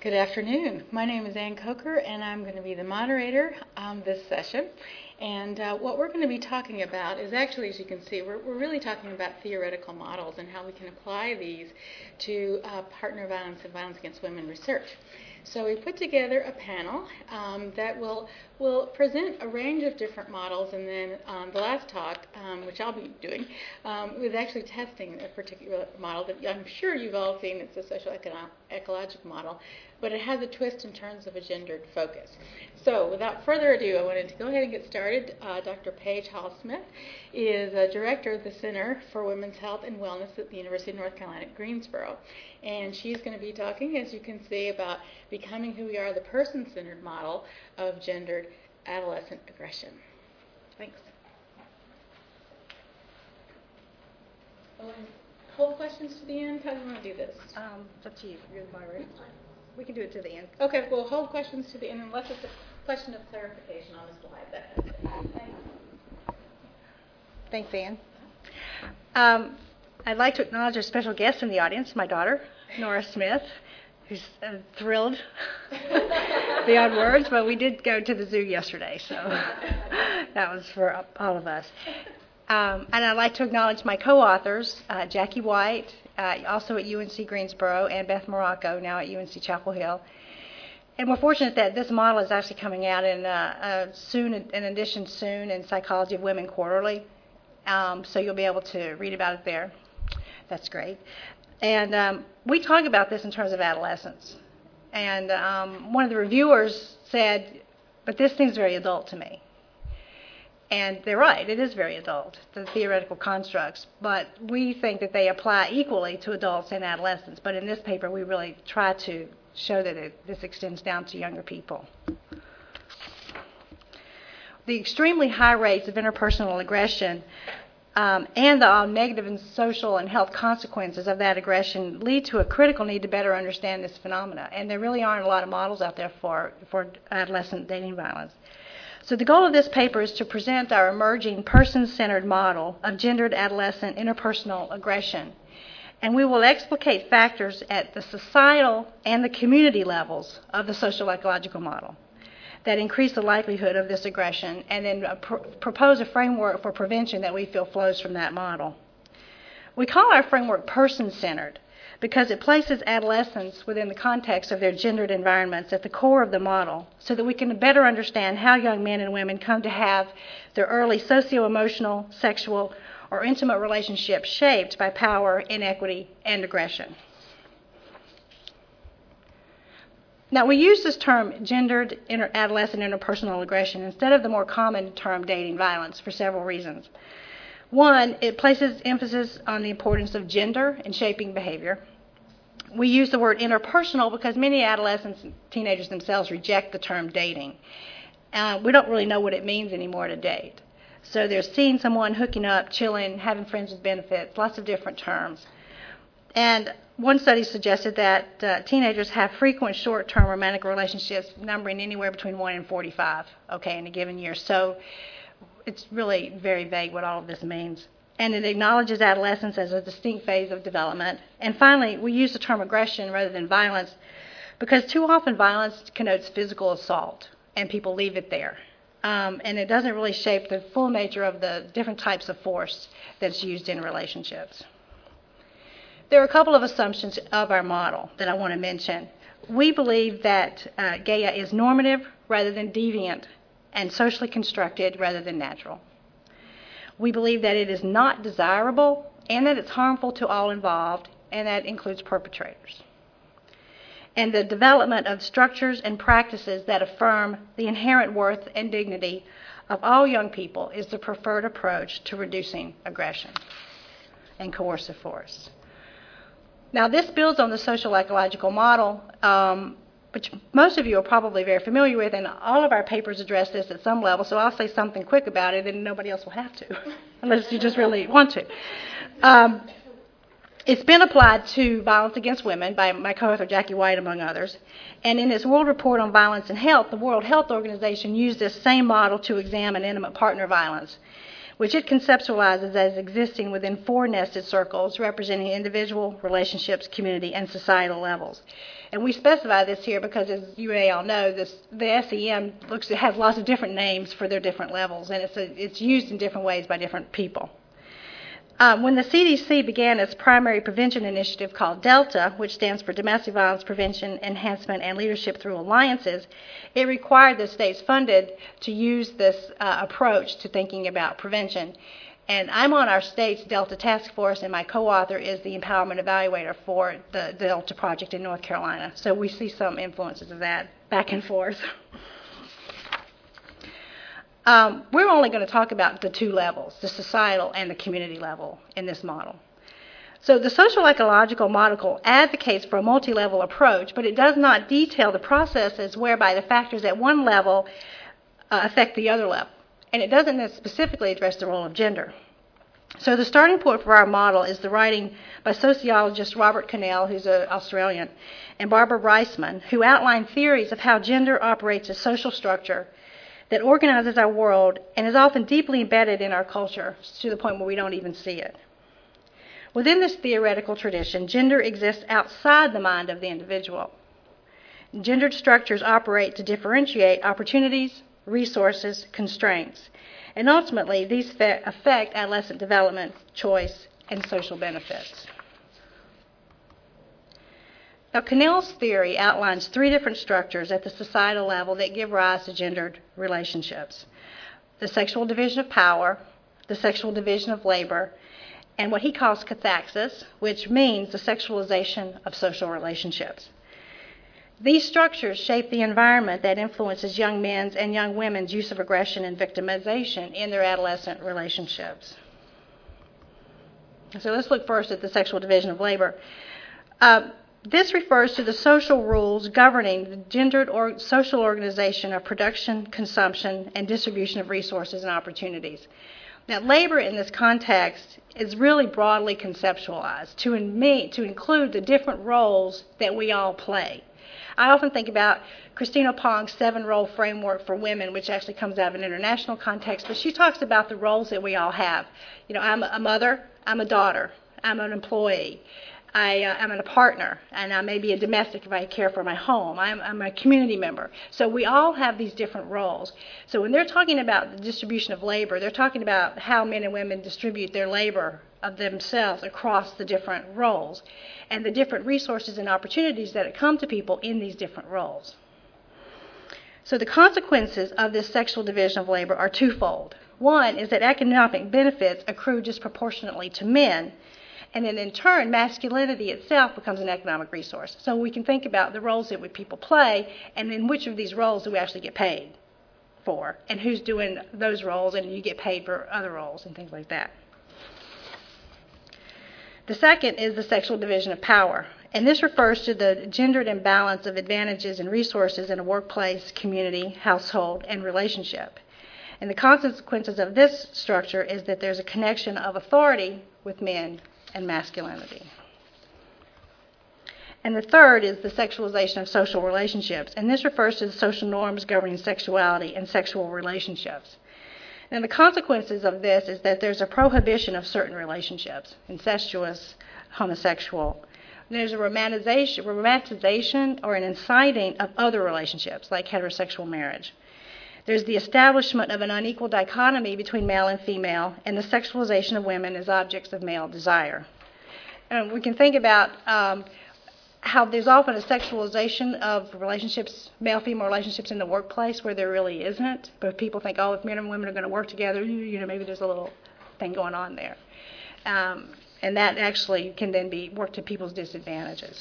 Good afternoon. My name is Ann Coker, and I'm going to be the moderator this session. And what we're going to be talking about is actually, as you can see, we're really talking about theoretical models and how we can apply these to partner violence and violence against women research. So we put together a panel that will present a range of different models, and then the last talk, which I'll be doing, was actually testing a particular model that I'm sure you've all seen. It's a social ecological model, but it has a twist in terms of a gendered focus. So without further ado, I wanted to go ahead and get started. Dr. Paige Hall-Smith is director of the Center for Women's Health and Wellness at the University of North Carolina at Greensboro. And she's going to be talking, as you can see, about becoming who we are, the person-centered model of gendered adolescent aggression. Thanks. Hold questions to the end. How do you want to do this? It's up to you. You're the moderator. We can do it to the end. Okay, we'll hold questions to the end unless it's a question of clarification on the slide. Thanks, Ann. I'd like to acknowledge our special guest in the audience, my daughter, Nora Smith, who's thrilled beyond words, but we did go to the zoo yesterday, so that was for all of us. And I'd like to acknowledge my co-authors, Jackie White, also at UNC Greensboro, and Beth Morocco, now at UNC Chapel Hill. And we're fortunate that this model is actually coming out in an edition soon in Psychology of Women Quarterly. So you'll be able to read about it there. That's great. And we talk about this in terms of adolescence. And one of the reviewers said, but this seems very adult to me. And they're right, it is very adult, the theoretical constructs, but we think that they apply equally to adults and adolescents. But in this paper, we really try to show that this extends down to younger people. The extremely high rates of interpersonal aggression and the negative and social and health consequences of that aggression lead to a critical need to better understand this phenomena. And there really aren't a lot of models out there for adolescent dating violence. So the goal of this paper is to present our emerging person-centered model of gendered adolescent interpersonal aggression. And we will explicate factors at the societal and the community levels of the social ecological model that increase the likelihood of this aggression, and then propose a framework for prevention that we feel flows from that model. We call our framework person-centered because it places adolescents within the context of their gendered environments at the core of the model, so that we can better understand how young men and women come to have their early socio-emotional, sexual, or intimate relationships shaped by power, inequity, and aggression. Now, we use this term gendered adolescent interpersonal aggression instead of the more common term dating violence for several reasons. One, it places emphasis on the importance of gender in shaping behavior. We use the word interpersonal because many adolescents and teenagers themselves reject the term dating. We don't really know what it means anymore to date. So they're seeing someone, hooking up, chilling, having friends with benefits, lots of different terms. And one study suggested that teenagers have frequent short-term romantic relationships numbering anywhere between 1 and 45, in a given year. So it's really very vague what all of this means. And it acknowledges adolescence as a distinct phase of development. And finally, we use the term aggression rather than violence because too often violence connotes physical assault, and people leave it there. And it doesn't really shape the full nature of the different types of force that's used in relationships. There are a couple of assumptions of our model that I want to mention. We believe that Gaia is normative rather than deviant, and socially constructed rather than natural. We believe that it is not desirable and that it's harmful to all involved, and that includes perpetrators. And the development of structures and practices that affirm the inherent worth and dignity of all young people is the preferred approach to reducing aggression and coercive force. Now, this builds on the social ecological model, which most of you are probably very familiar with, and all of our papers address this at some level, so I'll say something quick about it, and nobody else will have to, unless you just really want to. It's been applied to violence against women by my co-author Jackie White, among others, and in its World Report on Violence and Health, the World Health Organization used this same model to examine intimate partner violence. which it conceptualizes as existing within 4 nested circles representing individual, relationships, community, and societal levels. And we specify this here because, as you may all know, the SEM has lots of different names for their different levels, and it's used in different ways by different people. When the CDC began its primary prevention initiative called DELTA, which stands for Domestic Violence Prevention, Enhancement, and Leadership Through Alliances, it required the states funded to use this approach to thinking about prevention. And I'm on our state's DELTA task force, and my co-author is the empowerment evaluator for the DELTA project in North Carolina. So we see some influences of that back and forth. We're only going to talk about the 2 levels, the societal and the community level, in this model. So the social ecological model advocates for a multi-level approach, but it does not detail the processes whereby the factors at one level affect the other level. And it doesn't specifically address the role of gender. So the starting point for our model is the writing by sociologist Robert Cannell, who's an Australian, and Barbara Reisman, who outline theories of how gender operates as social structure that organizes our world and is often deeply embedded in our culture to the point where we don't even see it. Within this theoretical tradition, gender exists outside the mind of the individual. Gendered structures operate to differentiate opportunities, resources, constraints, and ultimately these affect adolescent development, choice, and social benefits. Now, Cannell's theory outlines 3 different structures at the societal level that give rise to gendered relationships: the sexual division of power, the sexual division of labor, and what he calls cathaxis, which means the sexualization of social relationships. These structures shape the environment that influences young men's and young women's use of aggression and victimization in their adolescent relationships. So let's look first at the sexual division of labor. This refers to the social rules governing the gendered or social organization of production, consumption, and distribution of resources and opportunities. Now, labor in this context is really broadly conceptualized to include the different roles that we all play. I often think about Christina Pong's 7-role framework for women, which actually comes out of an international context, but she talks about the roles that we all have. You know, I'm a mother, I'm a daughter, I'm an employee, I'm a partner, and I may be a domestic if I care for my home. I'm a community member. So we all have these different roles. So when they're talking about the distribution of labor, they're talking about how men and women distribute their labor of themselves across the different roles and the different resources and opportunities that come to people in these different roles. So the consequences of this sexual division of labor are twofold. One is that economic benefits accrue disproportionately to men, and then in turn, masculinity itself becomes an economic resource. So we can think about the roles that people play, and in which of these roles do we actually get paid for, and who's doing those roles, and you get paid for other roles and things like that. The second is the sexual division of power, and this refers to the gendered imbalance of advantages and resources in a workplace, community, household, and relationship. And the consequences of this structure is that there's a connection of authority with men and masculinity. And the third is the sexualization of social relationships, and this refers to the social norms governing sexuality and sexual relationships. And the consequences of this is that there's a prohibition of certain relationships, incestuous, homosexual. There's a romanticization or an inciting of other relationships, like heterosexual marriage. There's the establishment of an unequal dichotomy between male and female, and the sexualization of women as objects of male desire. And we can think about how there's often a sexualization of relationships, male-female relationships in the workplace where there really isn't. But people think, oh, if men and women are going to work together, maybe there's a little thing going on there. And that actually can then be worked to people's disadvantages.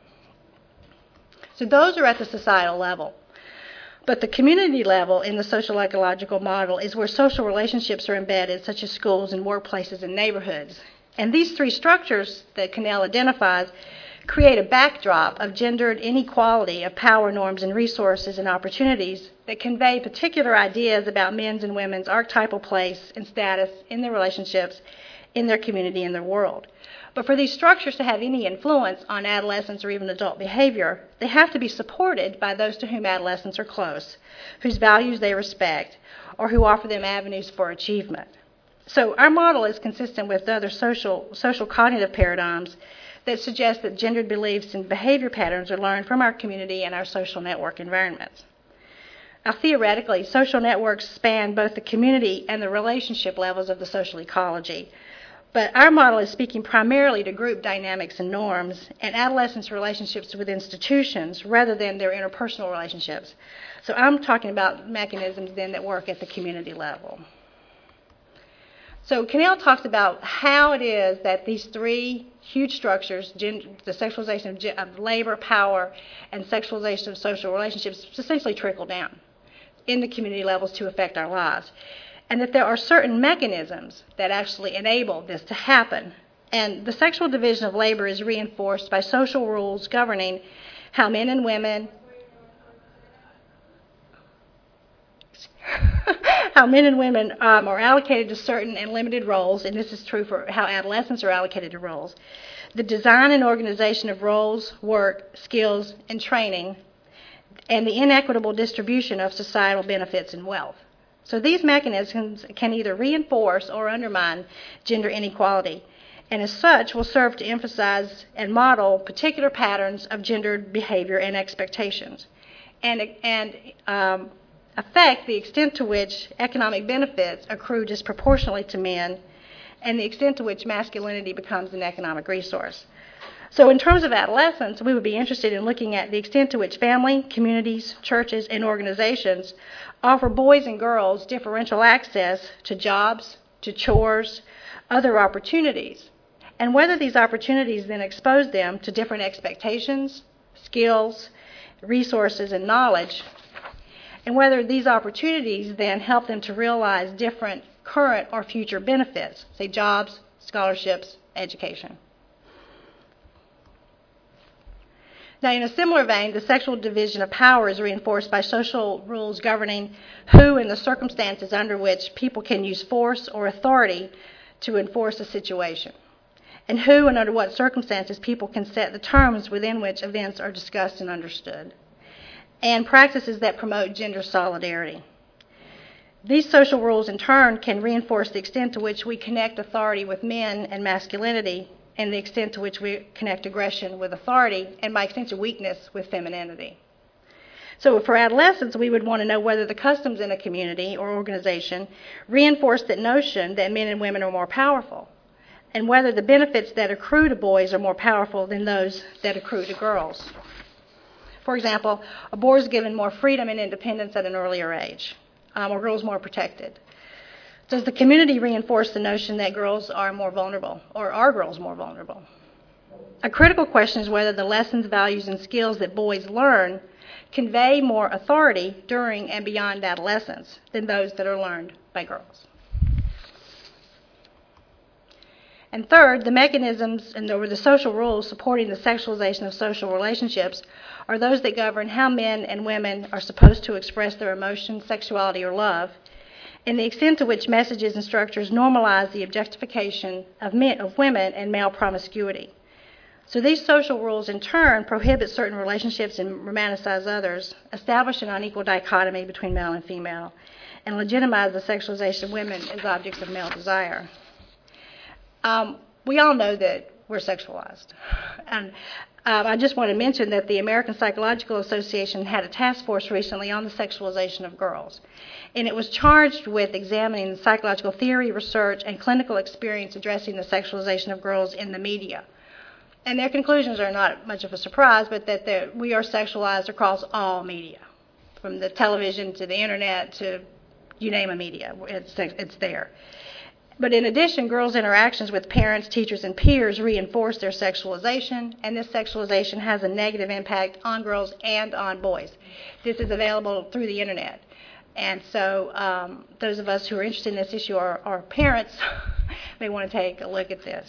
So those are at the societal level. But the community level in the social ecological model is where social relationships are embedded, such as schools and workplaces and neighborhoods. And these 3 structures that Cannell identifies create a backdrop of gendered inequality of power norms and resources and opportunities that convey particular ideas about men's and women's archetypal place and status in their relationships, in their community, and their world. But for these structures to have any influence on adolescents or even adult behavior, they have to be supported by those to whom adolescents are close, whose values they respect, or who offer them avenues for achievement. So our model is consistent with other social cognitive paradigms that suggest that gendered beliefs and behavior patterns are learned from our community and our social network environments. Now, theoretically, social networks span both the community and the relationship levels of the social ecology. But our model is speaking primarily to group dynamics and norms and adolescents' relationships with institutions rather than their interpersonal relationships. So I'm talking about mechanisms then that work at the community level. So Cannell talks about how it is that these three huge structures, the sexualization of labor, power, and sexualization of social relationships, essentially trickle down in the community levels to affect our lives. And that there are certain mechanisms that actually enable this to happen. And the sexual division of labor is reinforced by social rules governing how men and women are allocated to certain and limited roles, and this is true for how adolescents are allocated to roles. The design and organization of roles, work, skills, and training, and the inequitable distribution of societal benefits and wealth. So these mechanisms can either reinforce or undermine gender inequality, and as such will serve to emphasize and model particular patterns of gendered behavior and expectations, and affect the extent to which economic benefits accrue disproportionately to men and the extent to which masculinity becomes an economic resource. So in terms of adolescence, we would be interested in looking at the extent to which family, communities, churches, and organizations offer boys and girls differential access to jobs, to chores, other opportunities, and whether these opportunities then expose them to different expectations, skills, resources, and knowledge, and whether these opportunities then help them to realize different current or future benefits, say jobs, scholarships, education. Now, in a similar vein, the sexual division of power is reinforced by social rules governing who and the circumstances under which people can use force or authority to enforce a situation, and who and under what circumstances people can set the terms within which events are discussed and understood, and practices that promote gender solidarity. These social rules, in turn, can reinforce the extent to which we connect authority with men and masculinity, and the extent to which we connect aggression with authority, and by extension weakness with femininity. So for adolescents, we would want to know whether the customs in a community or organization reinforce that notion that men and women are more powerful, and whether the benefits that accrue to boys are more powerful than those that accrue to girls. For example, a boy is given more freedom and independence at an earlier age, or girls more protected. Does the community reinforce the notion that girls are more vulnerable, or are girls more vulnerable? A critical question is whether the lessons, values, and skills that boys learn convey more authority during and beyond adolescence than those that are learned by girls. And third, the mechanisms or the social rules supporting the sexualization of social relationships are those that govern how men and women are supposed to express their emotions, sexuality, or love, and the extent to which messages and structures normalize the objectification of women and male promiscuity. So these social rules, in turn, prohibit certain relationships and romanticize others, establish an unequal dichotomy between male and female, and legitimize the sexualization of women as objects of male desire. We all know that we're sexualized. And I just want to mention that the American Psychological Association had a task force recently on the sexualization of girls. And it was charged with examining the psychological theory, research, and clinical experience addressing the sexualization of girls in the media. And their conclusions are not much of a surprise, but that we are sexualized across all media, from the television to the internet to you name a media. It's there. But in addition, girls' interactions with parents, teachers, and peers reinforce their sexualization, and this sexualization has a negative impact on girls and on boys. This is available through the internet. And so those of us who are interested in this issue, our parents, may want to take a look at this.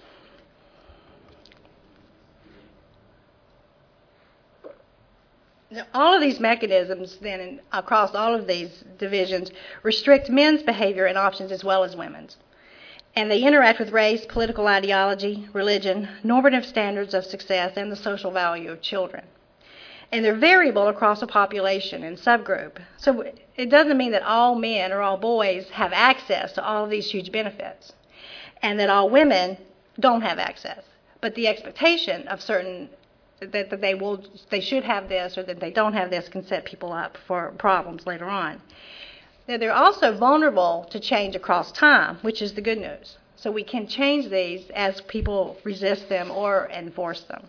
Now, all of these mechanisms, then, across all of these divisions, restrict men's behavior and options as well as women's. And they interact with race, political ideology, religion, normative standards of success, and the social value of children. And they're variable across a population and subgroup. So it doesn't mean that all men or all boys have access to all of these huge benefits and that all women don't have access. But the expectation of certain that they should have this or that they don't have this can set people up for problems later on. Now, they're also vulnerable to change across time, which is the good news. So we can change these as people resist them or enforce them.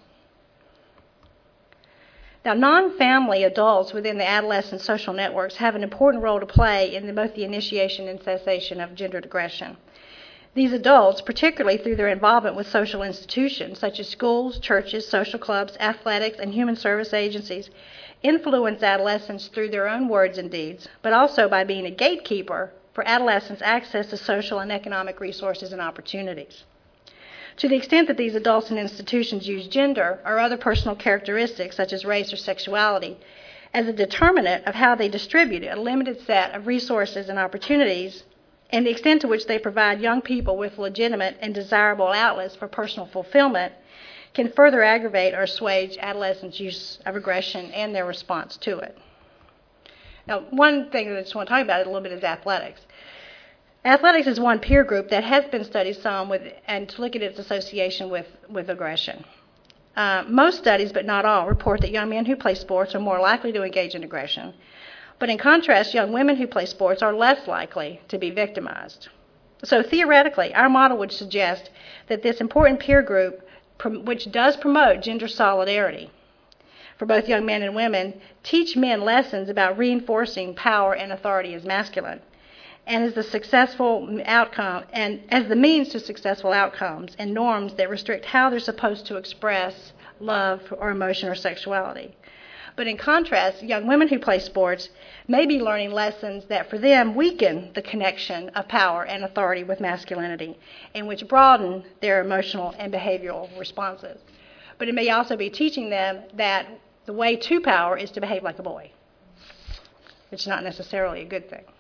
Now, non-family adults within the adolescent social networks have an important role to play in both the initiation and cessation of gendered aggression. These adults, particularly through their involvement with social institutions such as schools, churches, social clubs, athletics, and human service agencies, influence adolescents through their own words and deeds, but also by being a gatekeeper for adolescents' access to social and economic resources and opportunities. To the extent that these adults and institutions use gender or other personal characteristics such as race or sexuality as a determinant of how they distribute a limited set of resources and opportunities, and the extent to which they provide young people with legitimate and desirable outlets for personal fulfillment, can further aggravate or assuage adolescents' use of aggression and their response to it. Now, one thing that I just want to talk about a little bit is athletics. Athletics is one peer group that has been studied some and to look at its association with aggression. Most studies, but not all, report that young men who play sports are more likely to engage in aggression. But in contrast, young women who play sports are less likely to be victimized. So theoretically, our model would suggest that this important peer group, which does promote gender solidarity for both young men and women, teach men lessons about reinforcing power and authority as masculine, and as the successful outcome, and as the means to successful outcomes and norms that restrict how they're supposed to express love or emotion or sexuality. But in contrast, young women who play sports may be learning lessons that for them weaken the connection of power and authority with masculinity, and which broaden their emotional and behavioral responses. But it may also be teaching them that the way to power is to behave like a boy, which is not necessarily a good thing.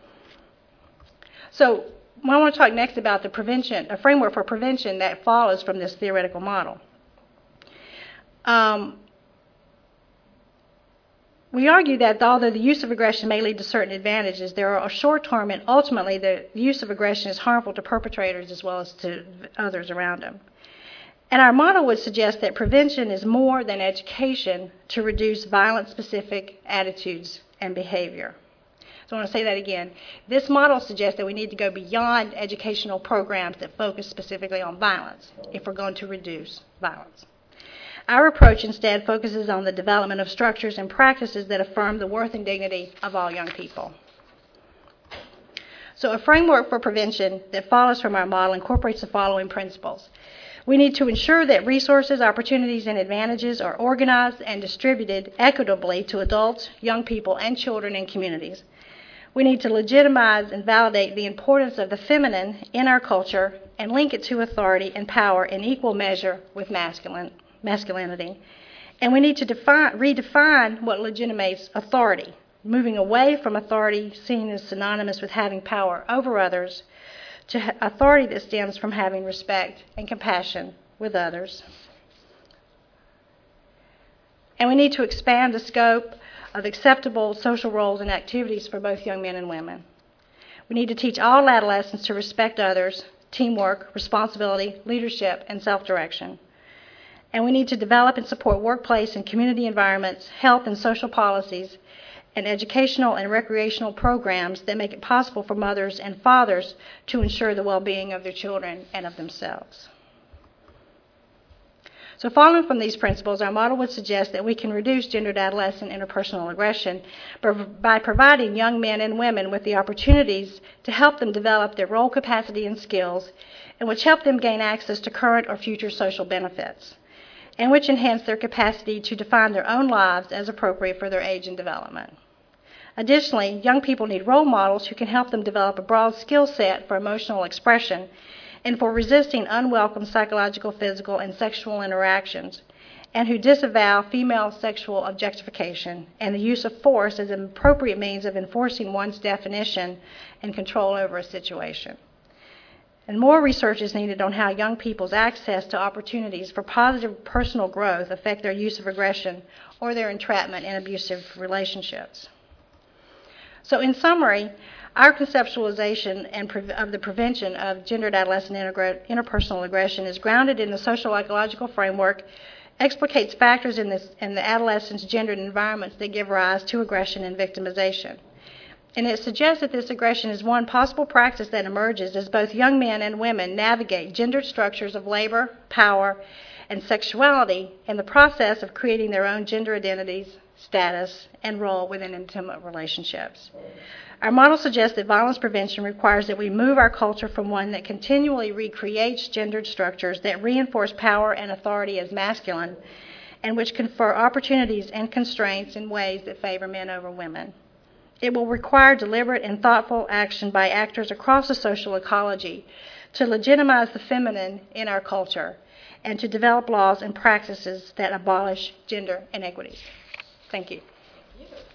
So I want to talk next about a framework for prevention that follows from this theoretical model. We argue that although the use of aggression may lead to certain advantages, there are short-term and ultimately the use of aggression is harmful to perpetrators as well as to others around them. And our model would suggest that prevention is more than education to reduce violence-specific attitudes and behavior. So I want to say that again. This model suggests that we need to go beyond educational programs that focus specifically on violence if we're going to reduce violence. Our approach instead focuses on the development of structures and practices that affirm the worth and dignity of all young people. So a framework for prevention that follows from our model incorporates the following principles. We need to ensure that resources, opportunities, and advantages are organized and distributed equitably to adults, young people, and children in communities. We need to legitimize and validate the importance of the feminine in our culture and link it to authority and power in equal measure with masculinity. And we need to redefine what legitimates authority, moving away from authority seen as synonymous with having power over others to authority that stems from having respect and compassion with others. And we need to expand the scope of acceptable social roles and activities for both young men and women. We need to teach all adolescents to respect others, teamwork, responsibility, leadership, and self-direction. And we need to develop and support workplace and community environments, health and social policies, and educational and recreational programs that make it possible for mothers and fathers to ensure the well-being of their children and of themselves. So following from these principles, our model would suggest that we can reduce gendered adolescent interpersonal aggression by providing young men and women with the opportunities to help them develop their role capacity and skills, and which help them gain access to current or future social benefits, and which enhance their capacity to define their own lives as appropriate for their age and development. Additionally, young people need role models who can help them develop a broad skill set for emotional expression and for resisting unwelcome psychological, physical, and sexual interactions, and who disavow female sexual objectification and the use of force as an appropriate means of enforcing one's definition and control over a situation. And more research is needed on how young people's access to opportunities for positive personal growth affect their use of aggression or their entrapment in abusive relationships. So in summary, our conceptualization of the prevention of gendered adolescent interpersonal aggression is grounded in the social ecological framework, explicates factors in the adolescent's gendered environments that give rise to aggression and victimization. And it suggests that this aggression is one possible practice that emerges as both young men and women navigate gendered structures of labor, power, and sexuality in the process of creating their own gender identities, status, and role within intimate relationships. Our model suggests that violence prevention requires that we move our culture from one that continually recreates gendered structures that reinforce power and authority as masculine and which confer opportunities and constraints in ways that favor men over women. It will require deliberate and thoughtful action by actors across the social ecology to legitimize the feminine in our culture and to develop laws and practices that abolish gender inequities. Thank you. Thank you.